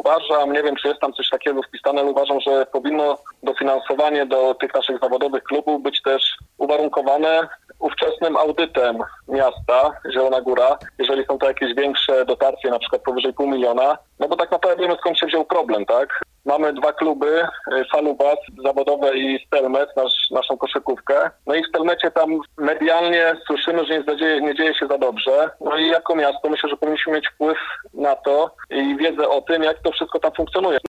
uważam, nie wiem czy jest tam coś takiego wpisane, ale uważam, że powinno dofinansowanie do tych naszych zawodowych klubów być też uwarunkowane ówczesnym audytem miasta Zielona Góra, jeżeli są to jakieś większe dotacje, na przykład powyżej 500 000, no bo tak naprawdę wiemy skąd się wziął problem, tak? Mamy dwa kluby, Falubas zawodowe i Stelmet, naszą koszykówkę. No i w Stelmecie tam medialnie słyszymy, że nie dzieje się za dobrze. No i jako miasto myślę, że powinniśmy mieć wpływ na to i wiedzę o tym, jak to wszystko tam funkcjonuje.